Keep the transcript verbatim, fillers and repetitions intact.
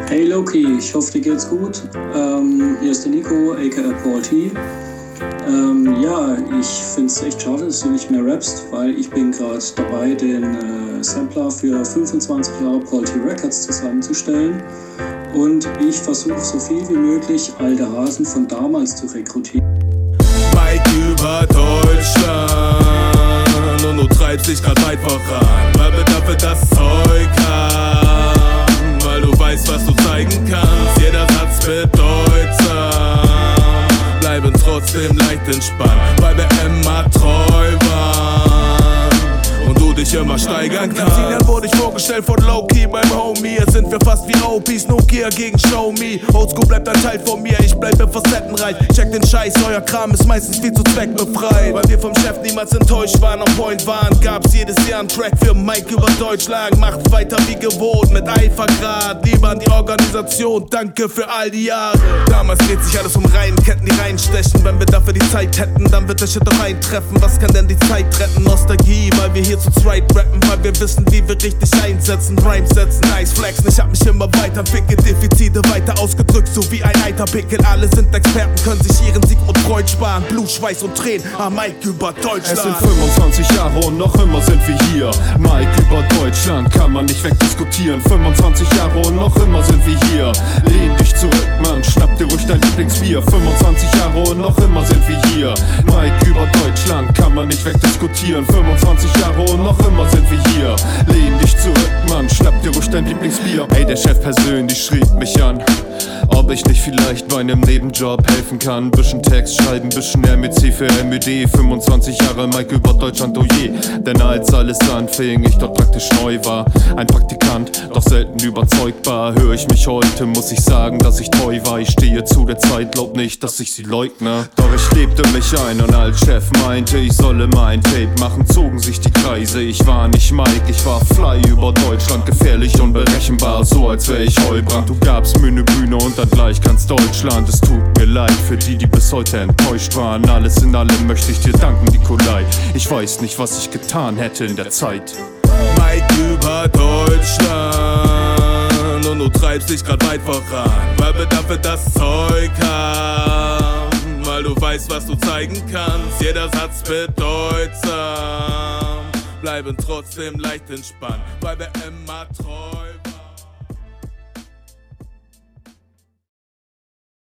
Hey Loki, ich hoffe dir geht's gut. Ähm, hier ist der Nico, aka Paul T. Ähm, ja, ich finde es echt schade, dass du nicht mehr rappst, weil ich bin gerade dabei, den äh, Sampler für fünfundzwanzig Jahre Paul T Records zusammenzustellen. Und ich versuche so viel wie möglich alte Hasen von damals zu rekrutieren. Mike über Deutschland und du treibst dich grad weit voran, weil wir dafür das Zeug haben, weil du weißt, was du zeigen kannst. Jeder Satz bedeutsam, bleiben trotzdem leicht entspannt, weil wir immer treu waren und du dich immer steigern kannst. Dann wurde ich vorgestellt von Loki beim Homie. Jetzt sind wir fast wie O Ps, No Gear gegen Show Me. Oldschool bleibt ein Teil von mir, ich bleibe facettenreich. Check den Scheiß, euer Kram ist meistens viel zu zweckbefreit. Weil wir vom Chef niemals enttäuscht waren, on point waren, gab's jedes Jahr einen Track für Mike über Deutschland. Macht weiter wie gewohnt, mit Eifer grad. Lieber an die Organisation, danke für all die Jahre. Damals dreht sich alles um Reihenketten, die reinstechen. Wenn wir dafür die Zeit hätten, dann wird der Shit doch eintreffen. Was kann denn die Zeit retten? Nostalgie, weil wir hier zu zweit rappen, weil wir wissen, wie wir richtig einsetzen. Rhymes setzen, nice flexen, ich hab mich immer weiterentwickelt. Defizite weiter ausgedrückt, so wie ein Eiterpickel. Alle sind Experten, können sich ihren Sieg und Freud sparen. Blut, Schweiß und Tränen, am Mike über Deutschland. Es sind fünfundzwanzig Jahre und noch immer sind wir hier. Mike über Deutschland, kann man nicht wegdiskutieren. fünfundzwanzig Jahre und noch immer sind wir hier. Lehn dich zurück, Mann, schnapp dir ruhig dein Lieblingsbier. fünfundzwanzig Jahre und noch immer sind wir hier. Mike über Deutschland, kann man nicht wegdiskutieren. fünfundzwanzig Jahre und noch immer sind wir hier. Lehn dich zurück, Mann, schnapp dir ruhig dein Lieblingsbier. Ey, der Chef persönlich schrieb mich an, ob ich nicht vielleicht bei einem Nebenjob helfen kann. Bisschen Text schreiben, bisschen M E C für M E D. fünfundzwanzig Jahre Mike über Deutschland, oh je. Denn als alles anfing, ich dort praktisch neu war. Ein Praktikant, doch selten überzeugbar. Hör ich mich heute, muss ich sagen, dass ich treu war. Ich stehe zu der Zeit, glaub nicht, dass ich sie leugne. Doch ich lebte mich ein und als Chef meinte, ich solle mein Tape machen, zogen sich die Kreise. Ich war nicht Mike, ich war Fly über Deutschland. Gefährlich, unberechenbar, so als wär ich Heubrand. Du gabst mir ne Bühne und dann gleich ganz Deutschland. Es tut mir leid für die, die bis heute enttäuscht waren. Alles in allem möchte ich dir danken, Nikolai. Ich weiß nicht, was ich getan hätte in der Zeit. Mike über Deutschland und du treibst dich grad weit voran, weil wir dafür das Zeug haben, weil du weißt, was du zeigen kannst. Jeder Satz bedeutsam, bleiben trotzdem leicht entspannt, weil wir immer treu waren.